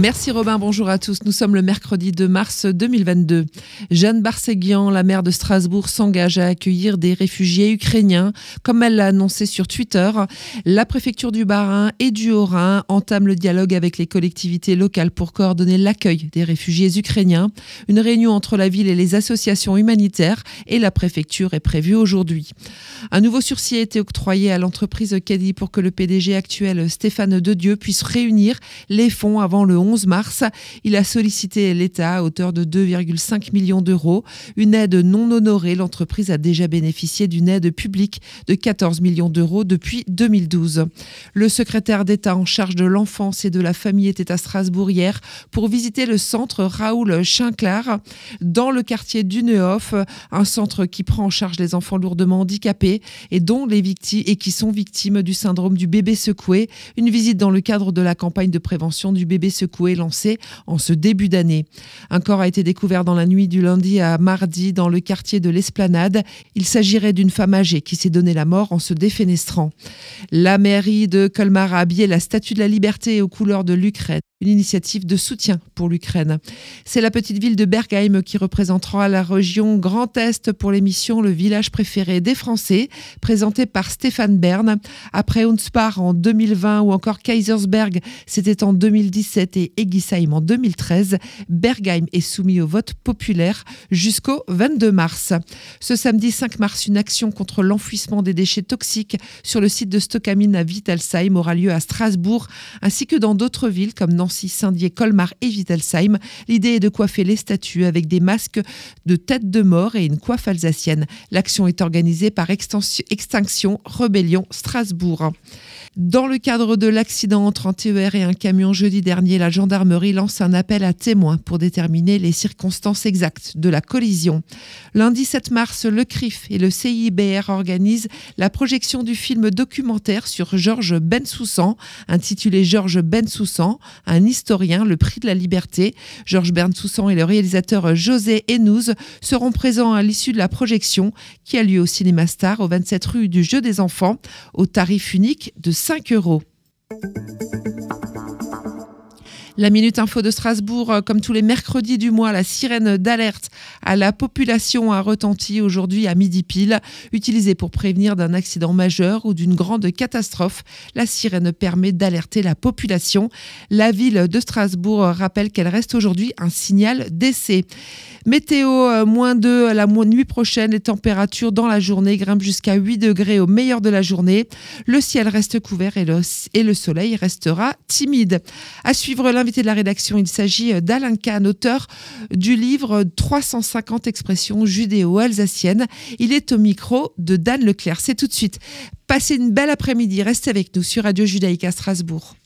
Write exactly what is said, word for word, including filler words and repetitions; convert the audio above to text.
Merci Robin, bonjour à tous. Nous sommes le mercredi deux mars deux mille vingt-deux. Jeanne Barseguian, la maire de Strasbourg, s'engage à accueillir des réfugiés ukrainiens. Comme elle l'a annoncé sur Twitter, la préfecture du Bas-Rhin et du Haut-Rhin entame le dialogue avec les collectivités locales pour coordonner l'accueil des réfugiés ukrainiens. Une réunion entre la ville et les associations humanitaires et la préfecture est prévue aujourd'hui. Un nouveau sursis a été octroyé à l'entreprise Caddy pour que le P D G actuel Stéphane Dedieu puisse réunir les fonds avant le onze mars. Il a sollicité l'État à hauteur de deux virgule cinq millions d'euros. Une aide non honorée, l'entreprise a déjà bénéficié d'une aide publique de quatorze millions d'euros depuis deux mille douze. Le secrétaire d'État en charge de l'enfance et de la famille était à Strasbourg hier pour visiter le centre Raoul Schinkler dans le quartier du Neuhof, un centre qui prend en charge les enfants lourdement handicapés et dont les victimes et qui sont victimes du syndrome du bébé secoué. Une visite dans le cadre de la campagne de prévention du bébé secoué lancée en ce début d'année. Un corps a été découvert dans la nuit du lundi à mardi dans le quartier de l'Esplanade. Il s'agirait d'une femme âgée qui s'est donné la mort en se défenestrant. La mairie de Colmar a habillé la Statue de la Liberté aux couleurs de l'Ukraine. Une initiative de soutien pour l'Ukraine. C'est la petite ville de Bergheim qui représentera la région Grand Est pour l'émission Le village préféré des Français, présentée par Stéphane Bern. Après Hunspar en deux mille vingt ou encore Kaisersberg, c'était en deux mille dix-sept et Egisheim en deux mille treize, Bergheim est soumis au vote populaire jusqu'au vingt-deux mars. Ce samedi cinq mars, une action contre l'enfouissement des déchets toxiques sur le site de Stockamine à Wittelsheim aura lieu à Strasbourg, ainsi que dans d'autres villes comme Nancy, Saint-Dié, Colmar et Wittelsheim. L'idée est de coiffer les statues avec des masques de tête de mort et une coiffe alsacienne. L'action est organisée par Extinction Rebellion Strasbourg. Dans le cadre de l'accident entre un T E R et un camion jeudi dernier, la gendarmerie lance un appel à témoins pour déterminer les circonstances exactes de la collision. Lundi sept mars, le C R I F et le C I B R organisent la projection du film documentaire sur Georges Bensoussan, intitulé Georges Bensoussan, un historien, le prix de la liberté. Georges Bensoussan et le réalisateur José Hénouz seront présents à l'issue de la projection qui a lieu au Cinéma Star au vingt-sept rue du Jeu des Enfants, au tarif unique de cinq euros. La Minute Info de Strasbourg, comme tous les mercredis du mois, la sirène d'alerte à la population a retenti aujourd'hui à midi pile. Utilisée pour prévenir d'un accident majeur ou d'une grande catastrophe, la sirène permet d'alerter la population. La ville de Strasbourg rappelle qu'elle reste aujourd'hui un signal d'essai. Météo, moins deux la nuit prochaine, les températures dans la journée grimpent jusqu'à huit degrés au meilleur de la journée. Le ciel reste couvert et le, et le soleil restera timide. À suivre l'invité de la rédaction, il s'agit d'Alain Kahn, auteur du livre trois cent cinquante expressions judéo-alsaciennes. Il est au micro de Dan Leclerc. C'est tout de suite. Passez une belle après-midi. Restez avec nous sur Radio Judaïka Strasbourg.